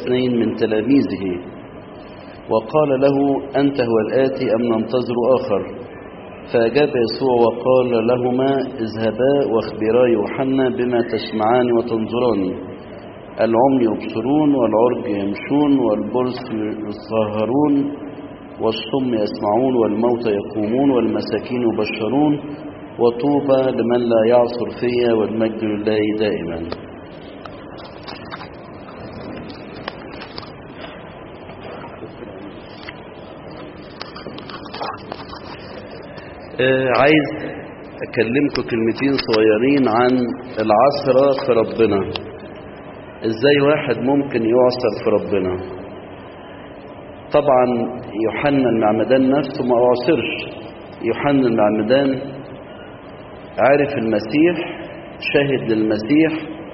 اثنين من تلاميذه وقال له: أنت هو الآتي أم ننتظر آخر؟ فأجاب يسوع وقال لهما: اذهبا واخبرا يوحنا بما تسمعان وتنظران: العمي يبصرون والعرج يمشون والبرص يصهرون والصم يسمعون والموتى يقومون والمساكين يبشرون وطوبى لمن لا يعصر فيا والمجد لله دائما. عايز أكلمكم كلمتين صغيرين عن العثرة في ربنا. إزاي واحد ممكن يعثر في ربنا؟ طبعا يوحنا المعمدان نفسه ما أعثرش. يوحنا المعمدان عارف المسيح، شهد للمسيح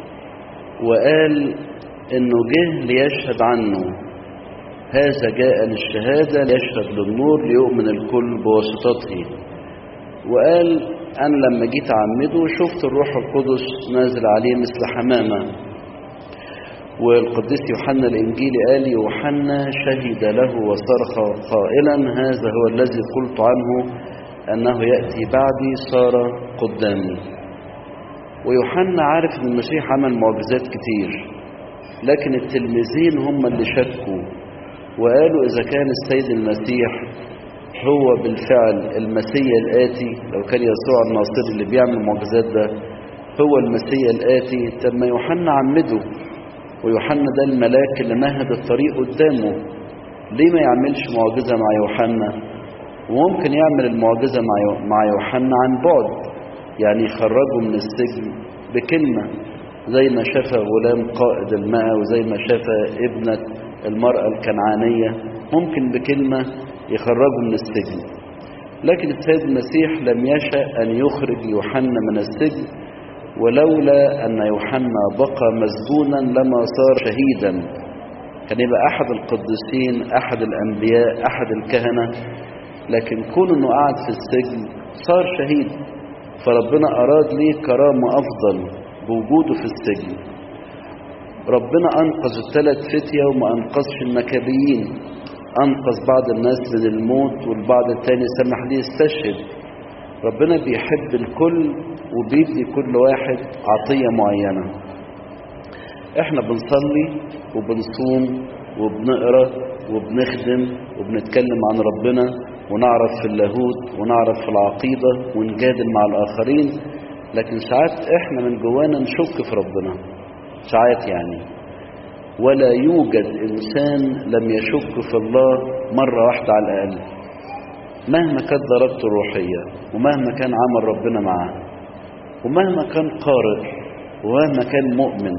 وقال إنه جه ليشهد عنه: هذا جاء للشهادة ليشهد للنور ليؤمن الكل بواسطته. وقال: أنا لما جيت أعمده شفت الروح القدس نازل عليه مثل حمامة. والقديس يوحنا الإنجيلي قال: يوحنا شهد له وصرخ قائلا: هذا هو الذي قلت عنه أنه يأتي بعدي صار قدامي. ويوحنا عارف أن المسيح عمل معجزات كتير، لكن التلميذين هم اللي شكوا وقالوا: إذا كان السيد المسيح هو بالفعل المسيح الآتي، لو كان يسوع الناصري اللي بيعمل معجزات ده هو المسيح الآتي، طب ما يوحنا عمده، ويوحنا ده الملاك اللي مهد الطريق قدامه، ليه ما يعملش معجزة مع يوحنا؟ وممكن يعمل المعجزة مع يوحنا عن بعد، يعني يخرجه من السجن بكلمة، زي ما شاف غلام قائد الماء وزي ما شاف ابنة المرأة الكنعانية، ممكن بكلمة يخرجه من السجن. لكن السيد المسيح لم يشأ أن يخرج يوحنا من السجن، ولولا أن يوحنا بقى مسجونا لما صار شهيدا، كان يبقى أحد القديسين، أحد الأنبياء، أحد الكهنة، لكن كون أنه قاعد في السجن صار شهيد. فربنا أراد ليه كرامة أفضل بوجوده في السجن. ربنا أنقذ الثلاث فتية وما أنقذش المكابيين، أنقذ بعض الناس من الموت والبعض التاني سمح ليه يستشهد. ربنا بيحب الكل وبيدي كل واحد عطية معينة. احنا بنصلي وبنصوم وبنقرأ وبنخدم وبنتكلم عن ربنا ونعرف في اللاهوت ونعرف في العقيدة ونجادل مع الآخرين، لكن ساعات احنا من جوانا نشك في ربنا ساعات يعني. ولا يوجد إنسان لم يشك في الله مرة واحدة على الأقل، مهما كانت درجته الروحية ومهما كان عمل ربنا معاه ومهما كان قارئ ومهما كان مؤمن.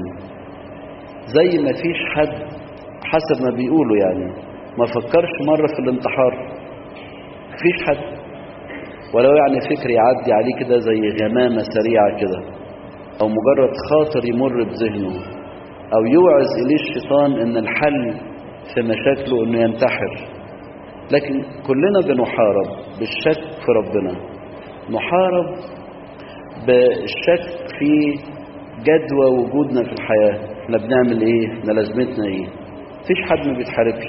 زي ما فيش حد حسب ما بيقولوا يعني ما فكرش مرة في الانتحار، مفيش حد، ولو يعني فكر يعدي عليه كده زي غمامة سريعة كده، أو مجرد خاطر يمر بذهنه، أو يوعز إليه الشيطان إن الحل في مشاكله إنه ينتحر. لكن كلنا بنحارب بالشك في ربنا، نحارب بالشك في جدوى وجودنا في الحياة. احنا بنعمل ايه؟ احنا لازمتنا ايه؟ مفيش حد ما بيتحاربش.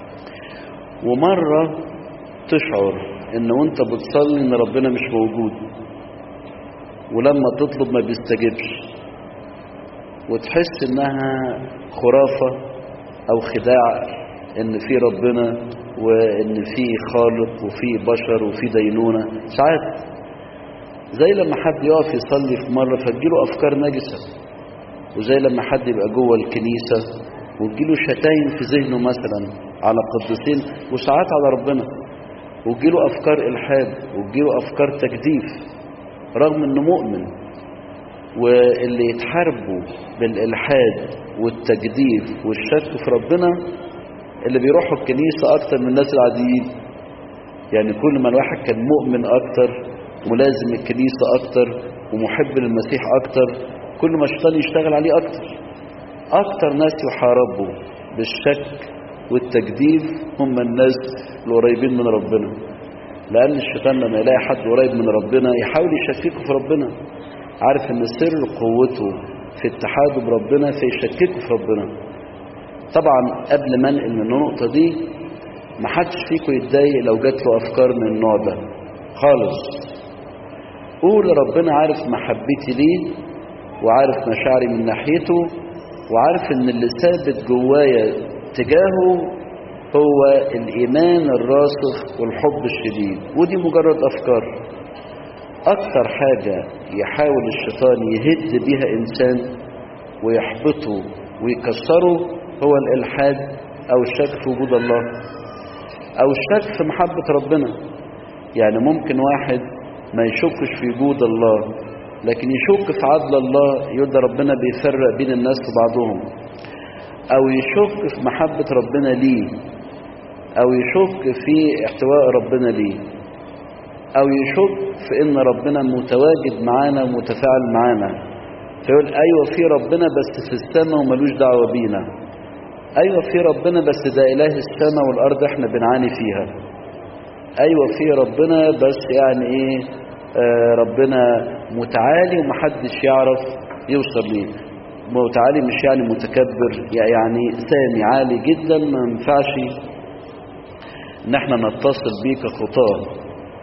ومرة تشعر ان وانت بتصلي ان ربنا مش موجود، ولما تطلب ما بيستجبش، وتحس انها خرافة او خداع ان في ربنا وان في خالق وفي بشر وفي دينونة. ساعات زي لما حد يقف يصلي في مرة فتجيله افكار نجسة، وزي لما حد يبقى جوه الكنيسة وتجيله شتايم في ذهنه مثلا على قديسين وساعات على ربنا، وتجيله افكار الحاد وتجيله افكار تجديف رغم انه مؤمن. واللي يتحاربوا بالالحاد والتجديف والشك في ربنا اللي بيروحوا الكنيسة اكتر من الناس العاديين. يعني كل ما الواحد كان مؤمن اكتر ملازم الكنيسة اكتر ومحب للمسيح اكتر، كل ما الشيطان يشتغل عليه اكتر ناس يحاربوا بالشك والتجديف هم الناس القريبين من ربنا. لان الشيطان لما يلاقي حد قريب من ربنا يحاول يشككه في ربنا، عارف ان سر قوته في اتحاده بربنا فيشككه في ربنا. طبعا قبل ما انقل من النقطة دي، محدش فيكم يتضايق لو جات له أفكار من النوع ده خالص. قول ربنا عارف محبتي ليه، وعارف مشاعري من ناحيته، وعارف ان اللي ثابت جوايا تجاهه هو الإيمان الراسخ والحب الشديد، ودي مجرد أفكار. أكتر حاجة يحاول الشيطان يهد بيها إنسان ويحبطه ويكسره هو الإلحاد أو الشك في وجود الله أو الشك في محبة ربنا. يعني ممكن واحد ما يشكش في وجود الله لكن يشك في عدل الله، يقول ده ربنا بيفرق بين الناس في بعضهم، أو يشك في محبة ربنا ليه، أو يشك في احتواء ربنا ليه، أو يشك في إن ربنا متواجد معانا ومتفاعل معانا، فيقول أيوة في ربنا بس في السماء وملوش دعوة بينا، أيوة في ربنا بس ده إله السماء والأرض إحنا بنعاني فيها، أيوة في ربنا بس يعني إيه ربنا متعالي ومحدش يعرف يوصل ليه. متعالي مش يعني متكبر، يعني سامي عالي جدا، ما ينفعش ان احنا نتصل بيه كخطاه.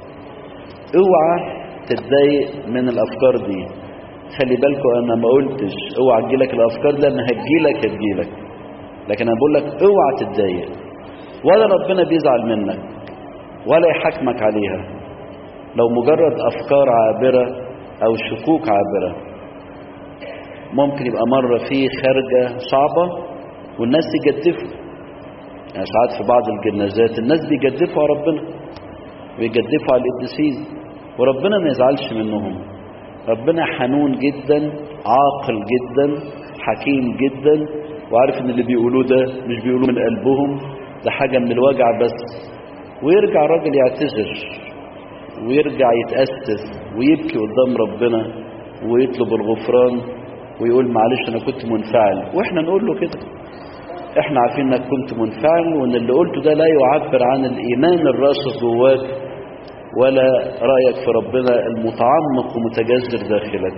اوعى تتضايق من الافكار دي. خلي بالكم انا ما قلتش اوعى تجيلك الافكار دي، انا هتجيلك، لكن انا بقول لك اوعى تتضايق، ولا ربنا بيزعل منك ولا يحاكمك عليها. لو مجرد افكار عابرة او شكوك عابرة، ممكن يبقى مرة فيه خارجة صعبة والناس يجدفوا. يعني ساعات في بعض الجنازات الناس بيجدفوا على ربنا ويجدفوا على القديسين، وربنا ما يزعلش منهم. ربنا حنون جدا، عاقل جدا، حكيم جدا، وعارف ان اللي بيقولوه ده مش بيقولوه من قلبهم، ده حاجة من الوجع بس. ويرجع الراجل يعتذر ويرجع يتأسف ويبكي قدام ربنا ويطلب الغفران ويقول معلش انا كنت منفعل، واحنا نقول له كده، احنا عارفين انك كنت منفعل، وان اللي قلته ده لا يعبر عن الايمان الراسخ جواك ولا رأيك في ربنا المتعمق ومتجذر داخلك.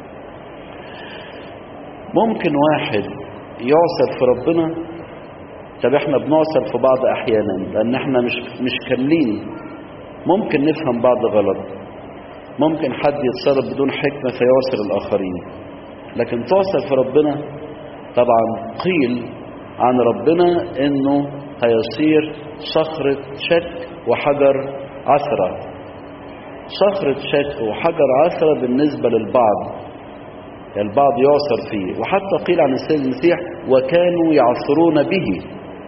ممكن واحد يعصر في ربنا. طب احنا بنعصر في بعض احيانا لان احنا مش كاملين، ممكن نفهم بعض غلط، ممكن حد يتصرف بدون حكمة فيعصر الاخرين. لكن تعصر في ربنا، طبعا قيل عن ربنا انه هيصير صخرة شك وحجر عثرة. صخرة شك وحجر عثرة بالنسبة للبعض، البعض يعصر فيه، وحتى قيل عن السيد المسيح وكانوا يعصرون به.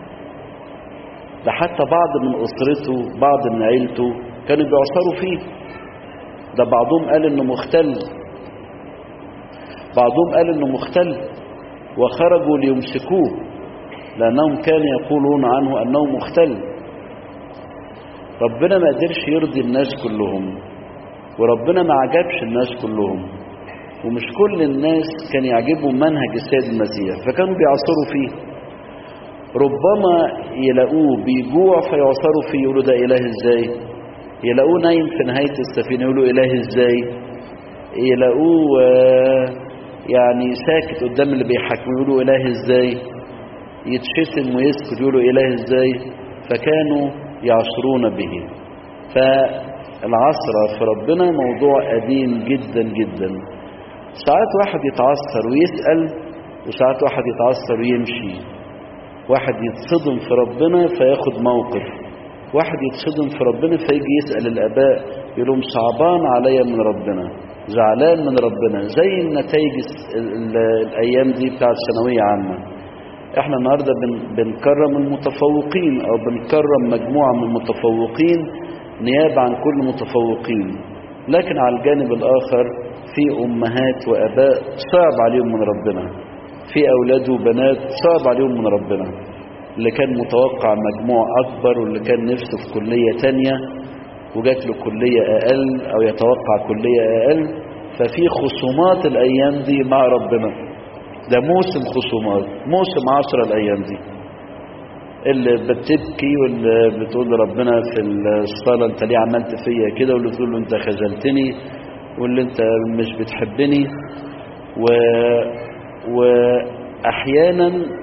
ده حتى بعض من أسرته، بعض من عيلته كانوا بيعصروا فيه. ده بعضهم قال انه مختل، وخرجوا ليمسكوه لأنهم كانوا يقولون عنه أنه مختل. ربنا ما قدرش يرضي الناس كلهم، وربنا ما عجبش الناس كلهم، ومش كل الناس كان يعجبهم منهج السيد المسيح فكانوا بيعصروا فيه. ربما يلاقوه بيجوع فيعصروا فيه، يقولوا ده إله إزاي؟ يلاقوه نايم في نهاية السفينة يقولوا إله إزاي؟ يلاقوه يعني ساكت قدام اللي بيحكموا يقولوا إله إزاي؟ يتشتم ويسكت يقولوا إله إزاي؟ فكانوا يعصرون به. فالعصرة في ربنا موضوع قديم جدا جدا. ساعات واحد يتعصر ويسأل، وساعات واحد يتعصر ويمشي. واحد يتصدم في ربنا فياخد موقف، واحد يتصدم في ربنا فيجي يسأل الآباء يقولهم صعبان عليا من ربنا، زعلان من ربنا، زي النتائج الأيام دي بتاعت ثانوية عامة. احنا النهاردة بنكرم المتفوقين او بنكرم مجموعة من المتفوقين نيابة عن كل المتفوقين، لكن على الجانب الآخر في أمهات وأباء صعب عليهم من ربنا، في أولاد وبنات صعب عليهم من ربنا، اللي كان متوقع مجموع أكبر واللي كان نفسه في كلية تانية وجات له كلية أقل أو يتوقع كلية أقل. ففي خصومات الأيام دي مع ربنا، ده موسم خصومات، موسم عصر الأيام دي، اللي بتبكي واللي بتقول لربنا في الصلاة انت ليه عملت فيا كده، واللي تقول له انت خذلتني، واللي انت مش بتحبني. وأحيانا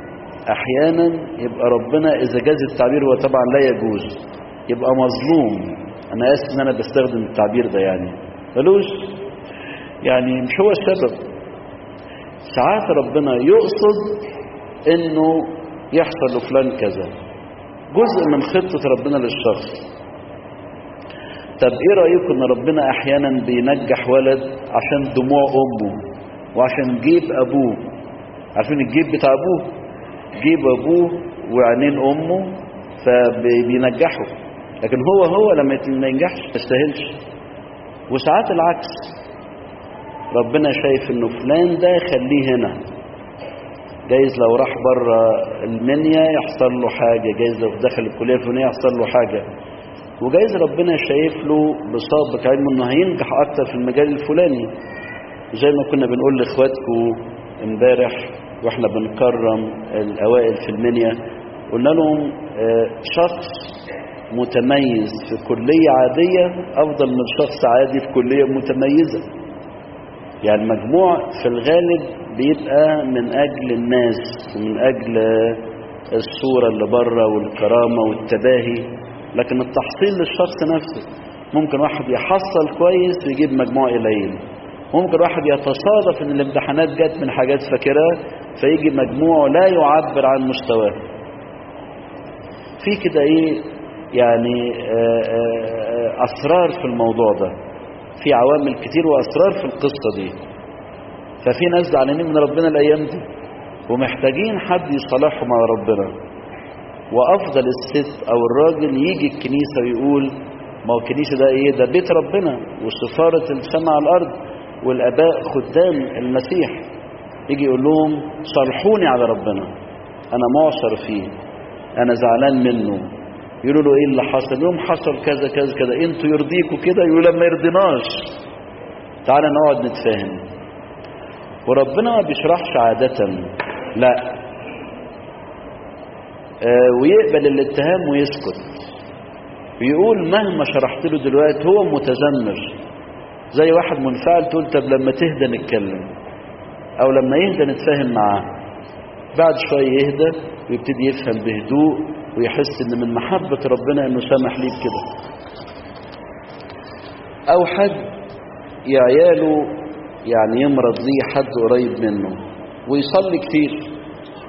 احيانا يبقى ربنا اذا جاز التعبير، هو طبعا لا يجوز، يبقى مظلوم. انا اسف ان انا بستخدم التعبير ده، يعني ملوش، يعني مش هو السبب. ساعات ربنا يقصد انه يحصل لفلان كذا، جزء من خطة ربنا للشخص. طب ايه رأيكم ان ربنا احيانا بينجح ولد عشان دموع امه وعشان جيب ابوه؟ عارفين الجيب بتاع ابوه، جيب ابوه وعينين امه، فبينجحه. لكن هو لما ما ينجحش ما يستاهلش. وساعات العكس، ربنا شايف انه فلان ده خليه هنا، جايز لو راح بره المنيا يحصل له حاجة، جايز لو دخل الكلية الفلانية يحصل له حاجة، وجايز ربنا شايف له بسابق علمه انه هينجح اكتر في المجال الفلاني. زي ما كنا بنقول لاخواتكم امبارح واحنا بنكرم الاوائل في المنيا، قلنا لهم شخص متميز في كلية عادية افضل من شخص عادي في كلية متميزة. يعني المجموع في الغالب بيبقى من اجل الناس ومن اجل الصورة اللي بره والكرامة والتباهي، لكن التحصيل للشخص نفسه. ممكن واحد يحصل كويس ويجيب مجموع قليل، ممكن واحد يتصادف ان الامتحانات جت من حاجات فاكرها فيجي مجموع لا يعبر عن مستواه. في كده ايه يعني اسرار في الموضوع ده، في عوامل كتير واسرار في القصة دي. ففي ناس زعلانين من ربنا الايام دي ومحتاجين حد يصالحهم مع ربنا. وافضل الست او الراجل يجي الكنيسة ويقول ما هو الكنيسة ده ايه؟ ده بيت ربنا وسفارة السماء على الارض والاباء خدام المسيح. يجي يقول لهم صالحوني على ربنا، انا معصر فيه، انا زعلان منه. يقولوا له ايه اللي حصل؟ يوم حصل كذا كذا كذا، انتوا يرضيكوا كده؟ يقولوا لما يرضيناش تعالى نقعد نتفاهم. وربنا ما بيشرحش عادة، لا، ويقبل الاتهام ويسكت ويقول مهما شرحت له دلوقتي هو متذمر. زي واحد منفعل تقول طب لما تهدى نتكلم، او لما يهدى نتفاهم معاه. بعد شوية يهدى ويبتدي يفهم بهدوء ويحس ان من محبة ربنا انه سامح ليه بكده. او حد يعياله يعني يمرض ليه حد قريب منه ويصلي كتير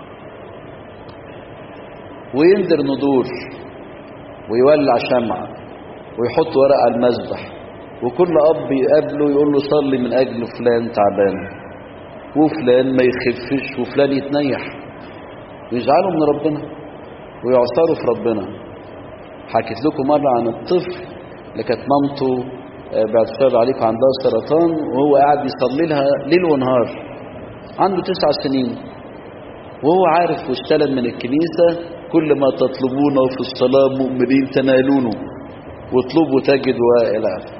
ويندر ندور ويولع شمع ويحط ورق على المذبح، وكل اب يقابله يقول له صلي من اجل فلان تعبان وفلان ما يخفش وفلان يتنيح، ويزعلوا من ربنا ويعصروا في ربنا. حكيت لكم مرة عن الطفل اللي كانت مامته بعد شر عليكم عندها سرطان، وهو قاعد يصلي لها ليل ونهار، عنده 9 سنين، وهو عارف واستلم من الكنيسة كل ما تطلبونه في الصلاة مؤمنين تنالونه، واطلبوا تجد وإلى آخره،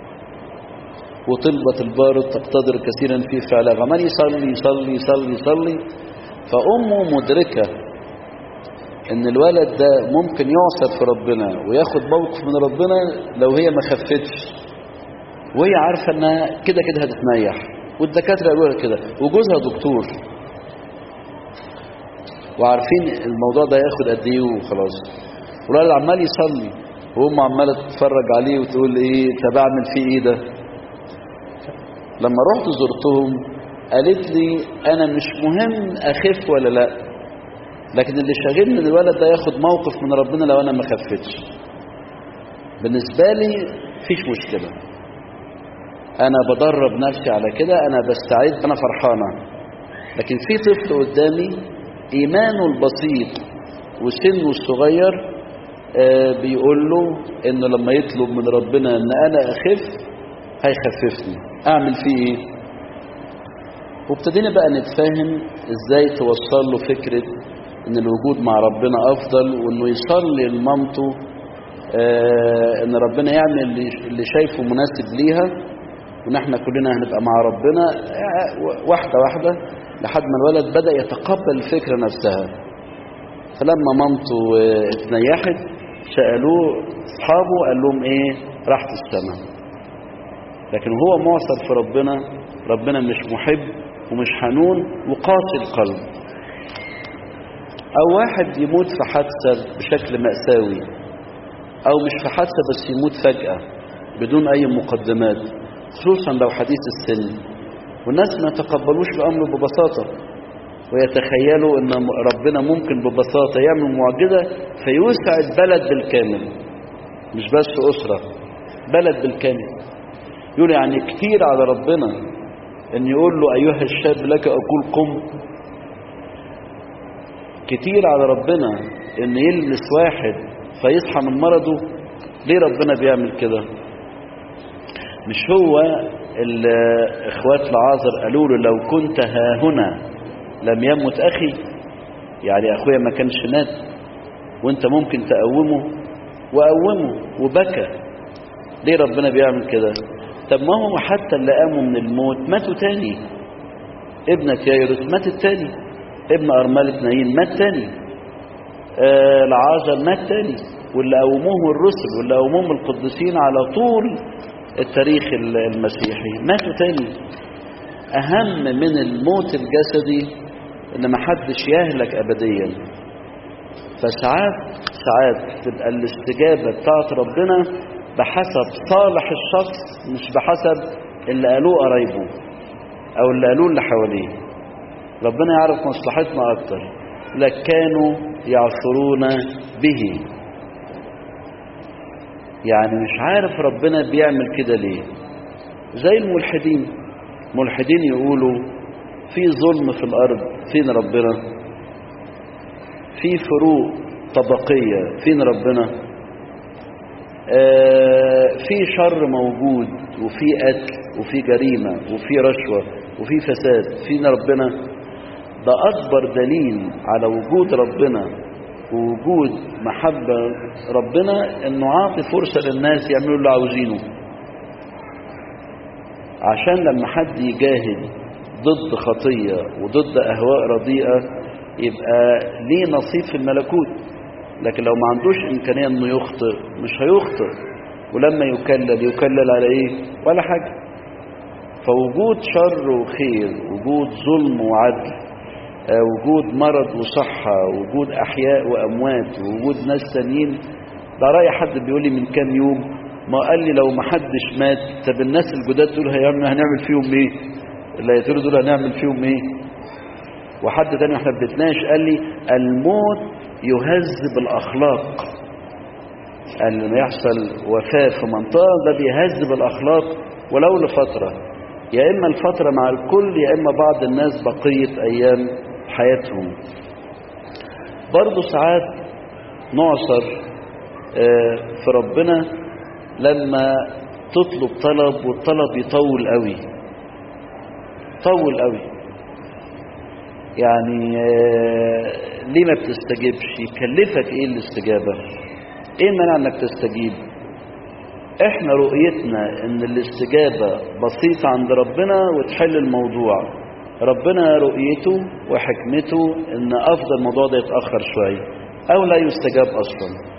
وطلبة البارد تقتدر كثيرا في فعلها. عمال يصلي يصلي يصلي يصلي. فأمه مدركة ان الولد ده ممكن يعصر في ربنا وياخد موقف من ربنا لو هي ما خفتش، وهي عارفة انها كده كده هتتنيح، والدكاترة قالوا لها كده، وجوزها دكتور وعارفين الموضوع ده ياخد قد ايه وخلاص. والولد عمال يصلي وهم عماله تتفرج عليه وتقول ايه طب اعمل فيه ايه ده. لما رحت زرتهم قالت لي انا مش مهم اخف ولا لا، لكن اللي شاغلني ان الولد ده ياخد موقف من ربنا لو انا ما خفتش. بالنسبه لي مفيش مشكله، انا بدرب نفسي على كده، انا بستعد، انا فرحانه. لكن في طفل قدامي ايمانه البسيط وسنه الصغير بيقول له انه لما يطلب من ربنا ان انا اخف هيخففني، اعمل فيه ايه؟ وابتدينا بقى نتفاهم ازاي توصل له فكرة ان الوجود مع ربنا افضل، وانه يصلي لمامته ان ربنا يعمل اللي شايفه مناسب ليها، وان احنا كلنا هنبقى مع ربنا واحدة واحدة لحد ما الولد بدأ يتقبل الفكرة نفسها. فلما مامته اتنيحت سألوه اصحابه قال لهم ايه؟ راحت السماء. لكن هو معصر في ربنا، ربنا مش محب ومش حنون وقاسي القلب. أو واحد يموت في حادثة بشكل مأساوي، أو مش في حادثة بس يموت فجأة بدون أي مقدمات، خصوصا لو حديث السن، والناس ما يتقبلوش الأمر ببساطة ويتخيلوا أن ربنا ممكن ببساطة يعمل معجزة فيوسع البلد بالكامل، مش بس أسرة، بلد بالكامل. يقول يعني كتير على ربنا أن يقول له أيها الشاب لك أقول قم. كتير على ربنا أن يلمس واحد فيصحى من مرضه. ليه ربنا بيعمل كده؟ مش هو الإخوات لعازر قالوا له لو كنت ها هنا لم يمت أخي، يعني أخويا ما كانش مات وانت ممكن تقومه، وقومه وبكى. ليه ربنا بيعمل كده؟ طب ما هو حتى اللي قاموا من الموت ماتوا تاني. ابنة يايروس ماتت تاني، ابن أرملة نايين مات تاني، لعازر مات تاني، واللي قوموهم الرسل واللي قوموهم القديسين على طول التاريخ المسيحي ماتوا تاني. أهم من الموت الجسدي إن محدش يهلك أبديا. فساعات تبقى الاستجابة بتاعت ربنا بحسب صالح الشخص، مش بحسب اللي قالوه قرايبه أو اللي قالوه اللي حواليه. ربنا يعرف مصلحتنا أكتر، لكن كانوا يعثرون به. يعني مش عارف ربنا بيعمل كده ليه. زي الملحدين يقولوا في ظلم في الأرض، فين ربنا؟ في فروق طبقية، فين ربنا؟ في شر موجود، وفي قتل، وفي جريمة، وفي رشوة، وفي فساد، فين ربنا؟ ده أكبر دليل على وجود ربنا ووجود محبة ربنا إنه عاطي فرصة للناس يعملوا اللي عاوزينه، عشان لما حد يجاهد ضد خطية وضد أهواء رديئة يبقى ليه نصيب في الملكوت. لكن لو ما عندوش إمكانية إنه يخطئ مش هيخطئ، ولما يكلل على إيه؟ ولا حاجة. فوجود شر وخير، وجود ظلم وعدل، وجود مرض وصحة، وجود أحياء وأموات، ووجود ناس تانيين. ده رأي حد بيقول لي من كام يوم، ما قال لي لو ما حدش مات طب الناس الجداد دول هنعمل فيهم ايه؟ اللي هيطيروا دول هنعمل فيهم ايه؟ وحد تاني احنا بنتناقش قال لي الموت يهذب الأخلاق. قال لما يحصل وفاة في منطقة ده بيهذب الأخلاق ولو لفترة، يا إما الفترة مع الكل يا إما بعض الناس بقية أيام حياتهم. برضو ساعات نعصر في ربنا لما تطلب طلب والطلب يطول قوي، طول قوي. يعني ليه ما بتستجيبش؟ يكلفك ايه الاستجابة؟ ايه المانع انك تستجيب؟ احنا رؤيتنا ان الاستجابة بسيطة عند ربنا وتحل الموضوع. ربنا رؤيته وحكمته ان افضل الموضوع ده يتأخر شوية او لا يستجاب اصلا.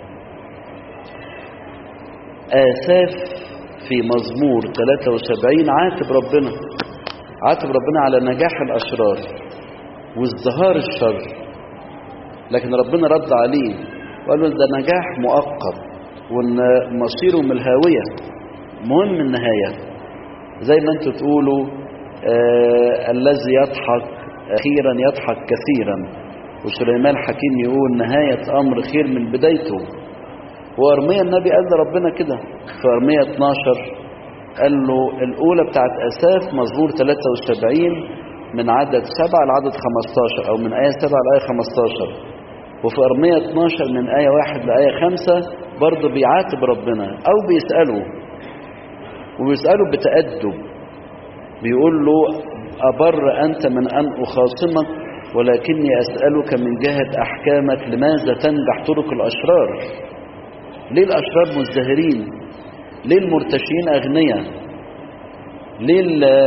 آساف في مزمور 73 عاتب ربنا على نجاح الأشرار وازدهار الشر، لكن ربنا رد عليه وقال له ده نجاح مؤقت وان مصيره من الهاوية، مهم النهاية. زي ما انتوا تقولوا الذي يضحك أخيرا يضحك كثيرا، وسليمان حكيم يقول نهاية أمر خير من بدايته. وأرميا النبي قال لربنا كده في أرميا 12 قال له الأولى بتاعت أساف مزمور 73 من عدد 7 لعدد 15 أو من آية 7 لآية 15، وفي أرميا 12 من آية 1 لآية 5 برضه بيعاتب ربنا أو بيسأله، وبيسأله بتأدب. بيقول له أبر أنت من أن أخاصمك ولكني أسألك من جهة أحكامك لماذا تنجح طرق الأشرار؟ ليه الأشرار مزدهرين؟ ليه المرتشين أغنياء؟ ليه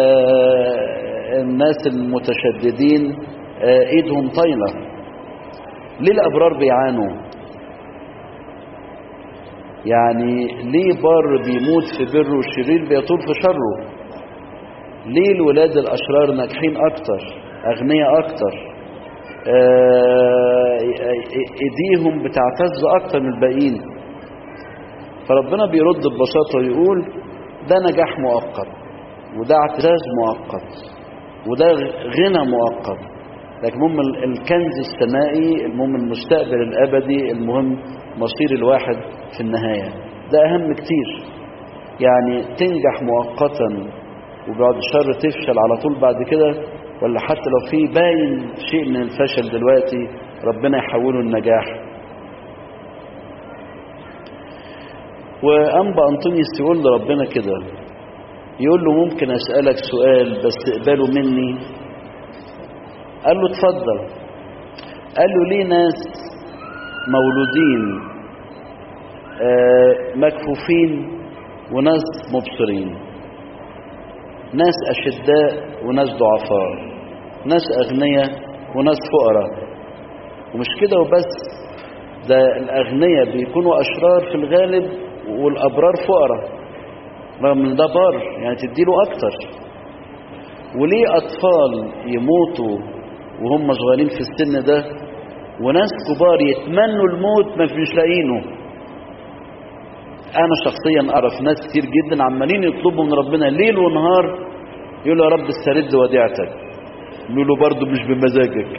الناس المتشددين ايدهم طايلة؟ ليه الأبرار بيعانوا؟ يعني ليه بار بيموت في بره والشرير بيطول في شره؟ ليه الولاد الأشرار ناجحين أكتر، أغنياء أكتر؟ ايديهم بتعتز اكتر من الباقيين. فربنا بيرد ببساطة ويقول ده نجاح مؤقت، وده اعتزاز مؤقت، وده غنى مؤقت، لكن المهم الكنز السمائي، المهم المستقبل الابدي، المهم مصير الواحد في النهاية، ده اهم كتير. يعني تنجح مؤقتا وبعد شر تفشل على طول بعد كده، ولا حتى لو في باين شيء من الفشل دلوقتي ربنا يحوله النجاح. وأنبا أنطونيوس يقول لربنا كده، يقول له ممكن أسألك سؤال بس اقبله مني؟ قال له اتفضل. قال له ليه ناس مولودين مكفوفين وناس مبصرين، ناس أشداء وناس ضعفاء، ناس أغنياء وناس فقراء، ومش كده وبس، ده الأغنياء بيكونوا أشرار في الغالب والأبرار فقراء، رغم ان ده بار يعني تديله أكتر. وليه أطفال يموتوا وهم صغيرين في السن ده، وناس كبار يتمنوا الموت ما مش لاقينه؟ أنا شخصيا أعرف ناس كتير جدا عمالين يطلبوا من ربنا ليل ونهار، يقولوا يا رب استرد وديعتك، يقولوا له برضه مش بمزاجك.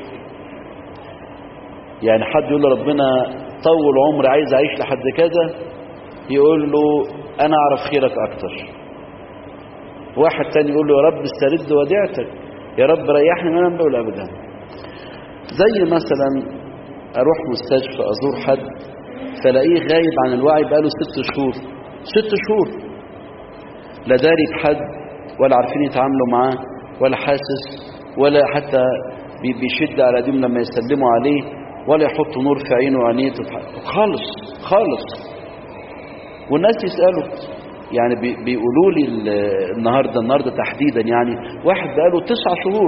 يعني حد يقول له ربنا طول عمري عايز أعيش لحد كذا، يقول له أنا أعرف خيرك أكتر. واحد تاني يقول له يا رب استرد وديعتك، يا رب ريحني من أنا بقول أبدا. زي مثلا أروح مستشفى أزور حد فلاقيه غايب عن الوعي بقاله 6 شهور، 6 شهور، لا داري بحد ولا عارفين يتعاملوا معاه ولا حاسس، ولا حتى بيشد على ايديهم لما يسلموا عليه، ولا يحطوا نور في عينه وعينيه خالص خالص. والناس يسألوا، يعني بيقولوا لي النهارده تحديدا، يعني واحد بقاله 9 شهور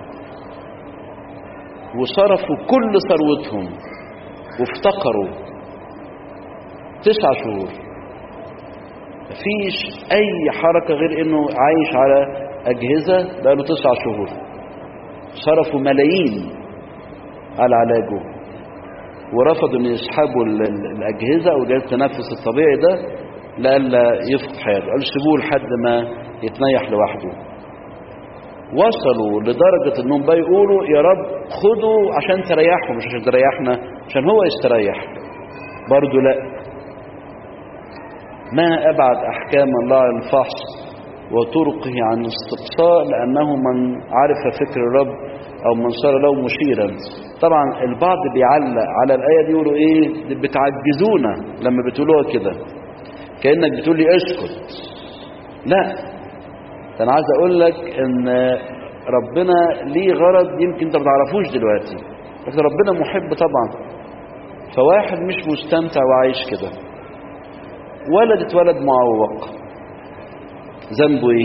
وصرفوا كل ثروتهم وافتقروا 9 شهور، مفيش اي حركة غير انه عايش على اجهزة بقاله 9 شهور، صرفوا ملايين على علاجه، ورفضوا ان يسحبوا الاجهزة او جهاز التنفس الطبيعي ده لألا يفقد حياته، قالوا سيبوه لحد ما يتنيح لوحده. وصلوا لدرجة انهم بقى يقولوا يا رب خدوا عشان تريحهم مش عشان تريحنا، عشان هو يستريح. برضو لا، ما أبعد أحكام الله عن الفحص وطرقه عن الاستقصاء، لأنه من عرف فكر الرب أو من صار له مشيرا. طبعا البعض بيعلق على الآية دي يقولوا إيه بتعجزونا لما بتقولوها كده، كأنك بتقول لي اسكت. لا، أنا عايز أقول لك إن ربنا ليه غرض يمكن أنت ما تعرفوش دلوقتي، لكن ربنا محب طبعا. فواحد مش مستمتع وعايش كده، ولد اتولد معوق، ذنبه ايه؟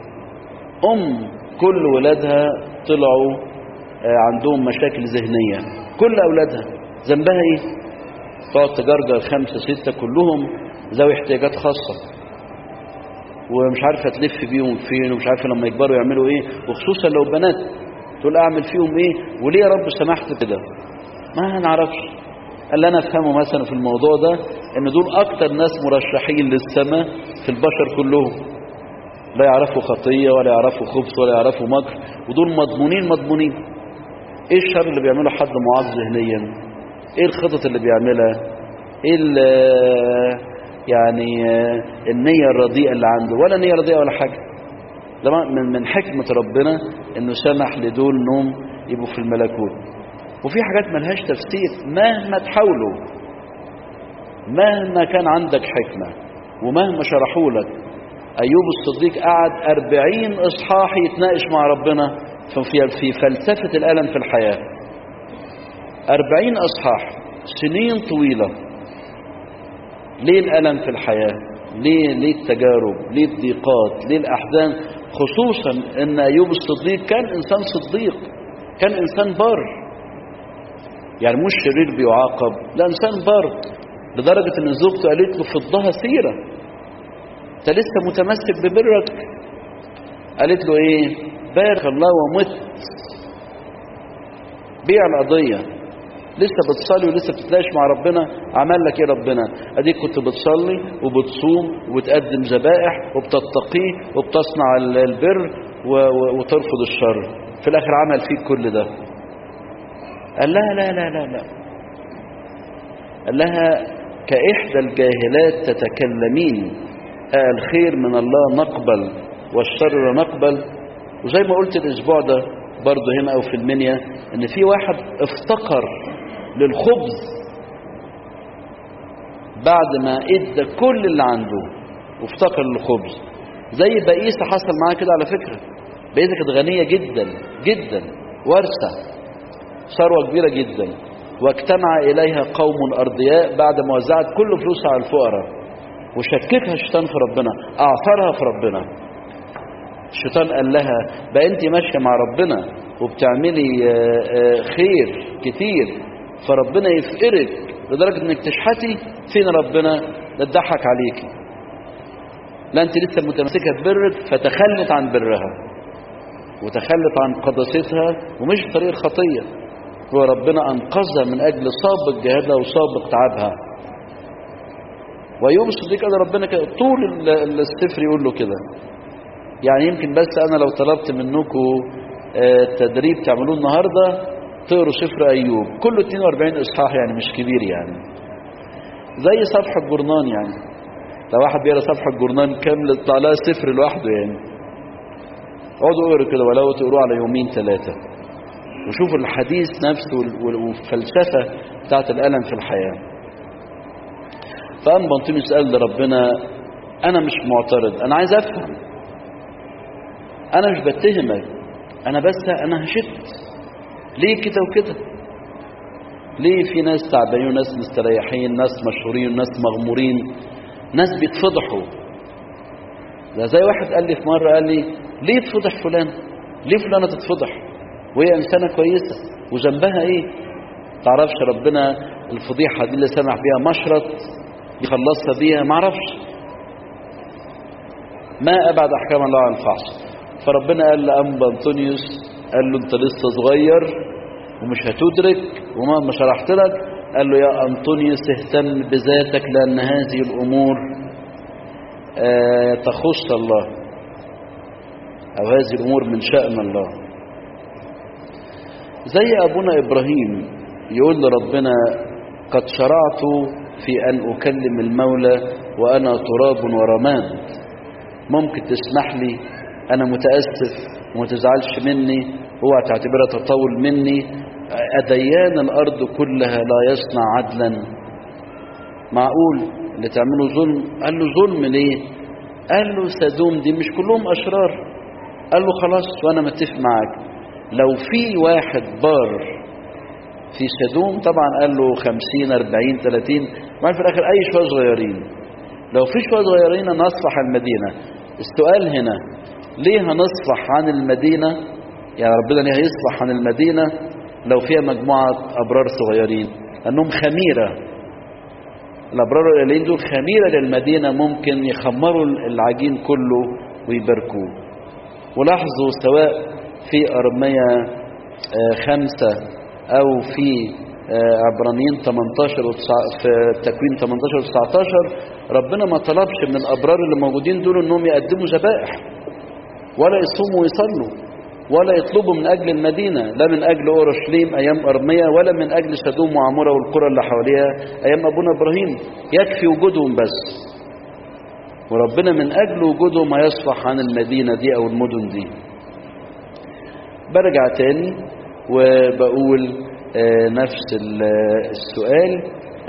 كل ولادها طلعوا عندهم مشاكل ذهنية، كل اولادها ذنبها ايه؟ تقعد تجرجر 5 6 كلهم ذوي احتياجات خاصة، ومش عارفة تلف بيهم فين، ومش عارفة لما يكبروا يعملوا ايه، وخصوصا لو بنات تقول اعمل فيهم ايه، وليه يا رب سمحت كده؟ ما نعرفش. اللي انا افهمه مثلا في الموضوع ده ان دول اكتر ناس مرشحين للسماء في البشر كلهم، لا يعرفوا خطية ولا يعرفوا خبث ولا يعرفوا مكر، ودول مضمونين. ايه الشر اللي بيعمله حد معاق ذهنيا؟ ايه الخطط اللي بيعملها؟ ايه يعني النية الرديئة اللي عنده؟ ولا نية رديئة ولا حاجة. ده من حكمة ربنا انه سمح لدول انهم يبقوا في الملكوت. وفي حاجات ملهاش تفسير مهما تحاولوا، مهما كان عندك حكمة ومهما شرحوا لك. أيوب الصديق قعد 40 إصحاح يتناقش مع ربنا في فلسفة الألم في الحياة. 40 إصحاح، سنين طويلة. ليه الألم في الحياة؟ ليه التجارب؟ ليه الضيقات؟ ليه الأحزان؟ خصوصا أن أيوب الصديق كان إنسان صديق، كان إنسان بار، يعني مش شرير بيعاقب، لا إنسان بار، لدرجة أن زوجته قالت له فضها سيرة، أنت لسه متمسك ببرك؟ قالت له إيه؟ بارك الله ومت. بيع القضية. لسه بتصلي ولسه بتتلاقش مع ربنا، عمل لك ايه ربنا؟ اديك كنت بتصلي وبتصوم وبتقدم ذبائح وبتتقيه وبتصنع البر وترفض الشر، في الاخر عمل فيك كل ده. قال لها لا لا لا لا، قال لها كإحدى الجاهلات تتكلمين، الخير من الله نقبل والشر نقبل. وزي ما قلت الاسبوع ده برضه هنا او في المنيا، ان في واحد افتقر للخبز بعد ما ادى كل اللي عنده وافتقر للخبز. زي بائسة حصل معاها كده على فكرة. بائسة كانت غنية جدا جدا، ورثة ثروة كبيرة جدا، واجتمع إليها قوم أرضياء بعد ما وزعت كل فلوسها على الفقراء، وشككها الشيطان في ربنا، أعثرها في ربنا. الشيطان قال لها بقى أنت ماشية مع ربنا وبتعملي خير كتير، فربنا يفقرك لدرجة انك تشحتي، فين ربنا؟ ده اتضحك عليكي. لا انت لسه متمسكة ببرك، فتخلت عن برها وتخلت عن قداستها ومش بطريق الخطية. هو ربنا انقذها من اجل سابق جهادها وسابق تعبها. وأيوب الصديق قال ربنا كده طول السفر يقول له كده. يعني يمكن بس انا لو طلبت منكم تدريب تعملوه النهارده، تقروا سفر أيوب كله 42 إصحاح، يعني مش كبير، يعني زي صفحة جورنان. يعني لو واحد بيقرا صفحة جورنان كامل يطلع لها سفر لوحده. يعني اقعدوا اقروا كده ولو تقروه على يومين ثلاثة، وشوفوا الحديث نفسه والفلسفة بتاعت الألم في الحياة. فقام بنطيموس قال لربنا أنا مش معترض، أنا عايز أفهم، أنا مش بتهمك، أنا بس أنا هشت ليه كده وكده؟ ليه في ناس تعبانين وناس مستريحين، ناس مشهورين وناس مغمورين، ناس بيتفضحوا؟ ده زي واحد قال لي في مرة، قال لي ليه تفضح فلان؟ ليه فلانة تتفضح وهي إنسانة كويسة وذنبها إيه؟ تعرفش ربنا الفضيحة دي اللي سمح بيها مشرط يخلصها بيها؟ معرفش. ما أبعد أحكام الله عن الفحص. فربنا قال لأنبا أنطونيوس، قال له انت لسه صغير ومش هتدرك وما شرحت لك. قال له يا أنطونيوس اهتم بذاتك، لأن هذه الأمور تخص الله، أو هذه الأمور من شأن الله. زي أبونا إبراهيم يقول لربنا قد شرعت في أن أكلم المولى وأنا تراب ورماد، ممكن تسمح لي؟ أنا متأسف وما تزعلش مني، اوعى تعتبرها تطاول مني. أديان الأرض كلها لا يصنع عدلا. معقول اللي تعمله ظلم؟ قال له ظلم ليه؟ قال له سدوم دي مش كلهم أشرار. قال له خلاص وأنا متفق معاك، لو في واحد بار في سدوم، طبعا قال له 50 40 30، ما في الآخر أي شوية صغيرين، لو في شوية صغيرين نصفح المدينة. السؤال هنا ليه هنصفح عن المدينة؟ يعني ربنا ليه هيصفح عن المدينة لو فيها مجموعة أبرار صغيرين؟ لأنهم خميرة. الأبرار القليلين دول خميرة للمدينة، ممكن يخمروا العجين كله ويباركوه. ولاحظوا سواء في أرمية 5 أو في عبرانيين 18 في تكوين 18 و19، ربنا ما طلبش من الأبرار اللي موجودين دول أنهم يقدموا ذبائح ولا يصوموا ويصلوا ولا يطلبوا من أجل المدينة، لا من أجل أورشليم أيام أرمية ولا من أجل سدوم وعمورة والقرى اللي حواليها أيام أبونا إبراهيم. يكفي وجودهم بس، وربنا من أجل وجودهم ما يصفح عن المدينة دي أو المدن دي. برجع تاني وبقول نفس السؤال.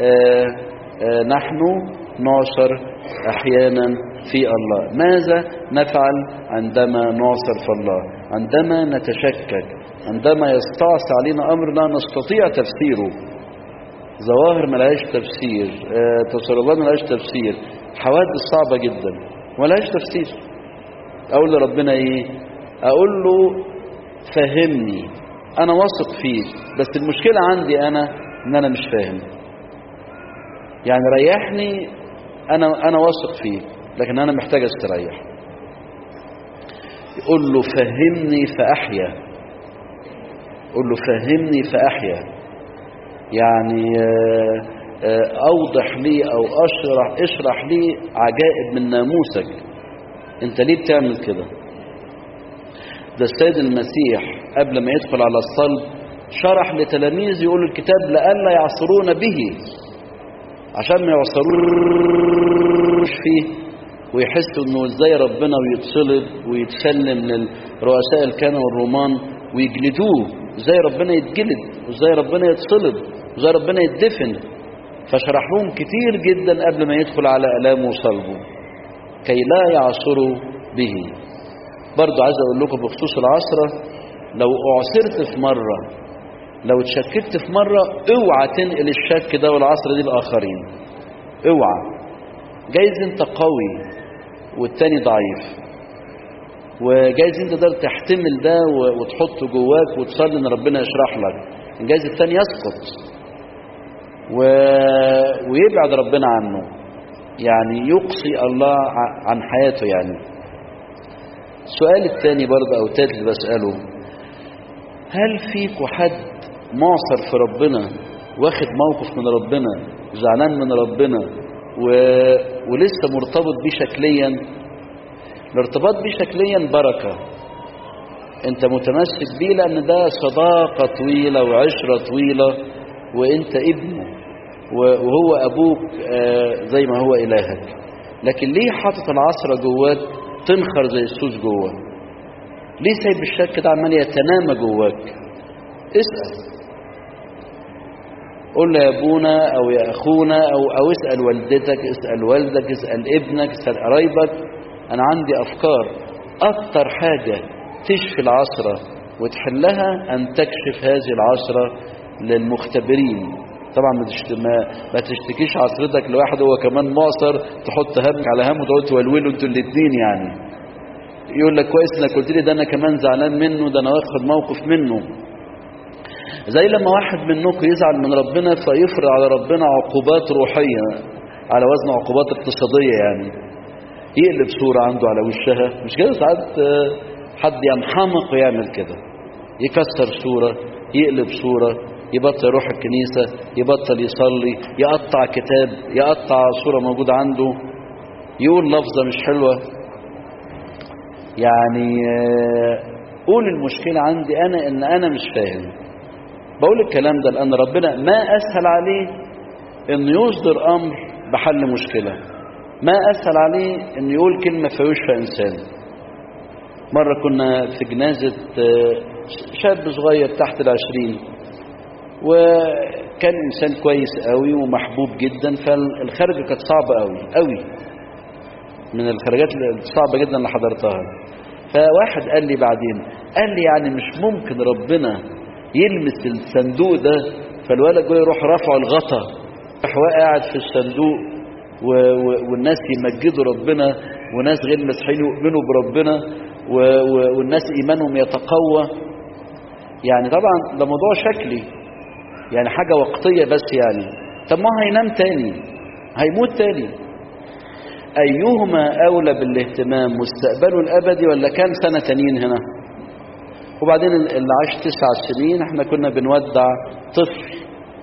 نحن نعصر أحيانا في الله. ماذا نفعل عندما نعصر في الله؟ عندما نتشكك، عندما يستعصي علينا أمر لا نستطيع تفسيره، ظواهر ملهاش تفسير، تصرفات ملهاش تفسير، حوادث صعبة جدا ملهاش تفسير. أقول لربنا إيه؟ أقول له فهمني، أنا واثق فيك، بس المشكلة عندي أنا إن أنا مش فاهم. يعني ريحني، أنا واثق فيك لكن أنا محتاج استريح. يقول له فهمني فأحيا. قل له فهمني فأحيا، يعني أوضح لي أو اشرح لي عجائب من ناموسك، أنت ليه بتعمل كده؟ ده السيد المسيح قبل ما يدخل على الصلب شرح لتلاميذ يقول الكتاب لئلا يعصرون به، عشان ما يعصروش فيه ويحسوا انه ازاي ربنا ويتصلب ويتسلم للرؤساء الكهنة والرومان ويجلدوه، ازاي ربنا يتجلد وازاي ربنا يتصلب وازاي ربنا يتدفن. فشرح لهم كتير جدا قبل ما يدخل على آلامه وصلبه كي لا يعصروا به. برضو عايز اقول لكم بخصوص العصرة، لو اعصرت في مرة، لو اتشككت في مرة، اوعى تنقل الشك ده والعصر دي للآخرين، اوعى. جايز انت قوي والتاني ضعيف، وجايز انت تقدر تحتمل ده وتحطه جواك وتصلي ان ربنا يشرح لك، جايز التاني يسقط ويبعد ربنا عنه، يعني يقصي الله عن حياته. يعني السؤال الثاني برضه او الثالث اللي بسأله، هل فيكوا حد معصر في ربنا واخد موقف من ربنا زعلان من ربنا ولسه مرتبط بيه شكليا؟ الارتباط بيه شكليا بركة، انت متمسك بيه لان ده صداقة طويلة وعشرة طويلة وانت ابنه وهو ابوك زي ما هو الهك. لكن ليه حاطط العصرة جواك تنخر زي السوس جوه؟ ليه سايب الشك ده عمال يتنامى جواك؟ اسأل، قول له يا ابونا او يا اخونا او اسأل والدتك، اسأل والدك، اسأل ابنك، اسأل قرايبك. انا عندي افكار، اكتر حاجة تشفي العصرة وتحلها ان تكشف هذه العصرة للمختبرين. طبعا ما تشتكيش عصرتك لواحد هو كمان معصر تحط همك على هم وتقعد تولوله انتوا الاثنين، يعني يقول لك كويس انك قلت لي ده انا كمان زعلان منه، ده انا واخد موقف منه. زي لما واحد منكم يزعل من ربنا فيفرض على ربنا عقوبات روحية على وزن عقوبات اقتصادية، يعني يقلب صورة عنده على وشها، مش كده؟ ساعات حد ينحمق ويعمل كده، يكسر صورة، يقلب صورة، يبطل يروح الكنيسة، يبطل يصلي، يقطع كتاب، يقطع صورة موجودة عنده، يقول لفظة مش حلوة. يعني قول المشكلة عندي أنا إن أنا مش فاهم. بقول الكلام ده لأن ربنا ما أسهل عليه إنه يصدر أمر بحل مشكلة، ما أسهل عليه إنه يقول كلمة فيشفى إنسان. مرة كنا في جنازة شاب صغير تحت 20، وكان إنسان كويس قوي ومحبوب جدا، فالخارجة كانت صعبة قوي قوي، من الخارجات الصعبة جدا اللي حضرتها. فواحد قال لي بعدين، قال لي يعني مش ممكن ربنا يلمس الصندوق ده فالولد جاي يروح رافعه الغطا راح قاعد في الصندوق والناس يمجدوا ربنا وناس غير مسيحيين يؤمنوا بربنا والناس إيمانهم يتقوى. يعني طبعا ده موضوع شكلي، يعني حاجة وقتية بس، يعني طب ما هينام تاني، هيموت تاني. أيهما أولى بالاهتمام، مستقبله الأبدي ولا كان سنة تانيين هنا؟ وبعدين اللي عاش 9 سنين، احنا كنا بنودع طفل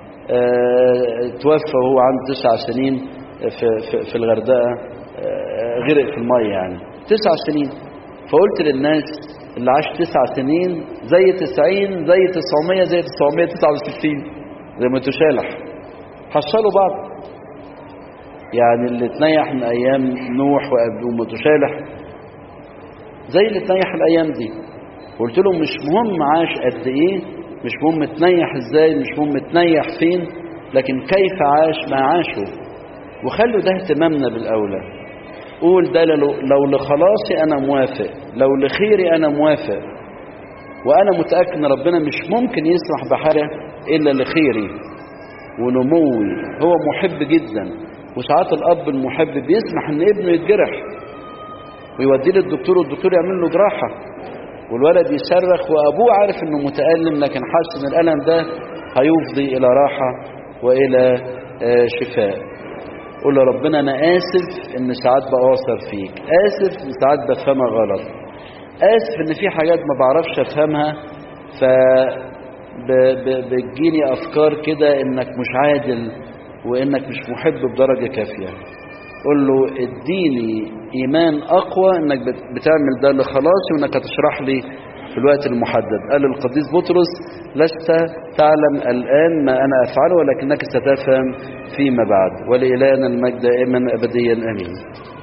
توفى وهو عنده 9 سنين في الغردقة، غرق في المية يعني 9 سنين. فقلت للناس اللي عاش 9 سنين زي 90 زي 900 زي 969 زي ما تشالح، حصلوا بعض. يعني اللي تنيح من أيام نوح ومتشالح زي اللي تنيح الأيام دي. قلت لهم مش مهم عاش قد إيه، مش مهم تنيح إزاي، مش مهم تنيح فين، لكن كيف عاش ما عاشه. وخلوا ده اهتمامنا بالأولى. قول ده لو لخلاصي أنا موافق، لو لخيري أنا موافق، وأنا متأكد أن ربنا مش ممكن يسمح بحاجة إلا لخيري ونموي. هو محب جدا، وساعات الأب المحب بيسمح أن ابنه يتجرح ويوديه للدكتور والدكتور يعمل له جراحة والولد يصرخ وأبوه عارف أنه متألم لكن حاسس أن الألم ده هيفضي إلى راحة وإلى شفاء. قول لربنا أنا آسف أن ساعات بأعصر فيك، آسف أن ساعات بفهمها غلط، آسف أن في حاجات ما بعرفش أفهمها بتجيني أفكار كده إنك مش عادل وإنك مش محب بدرجة كافية. قل له اديني إيمان أقوى إنك بتعمل ده لخلاصي وإنك هتشرح لي في الوقت المحدد. قال القديس بطرس لست تعلم الآن ما أنا أفعله ولكنك ستفهم فيما بعد. ولإلهنا المجد دائما أبديا آمين.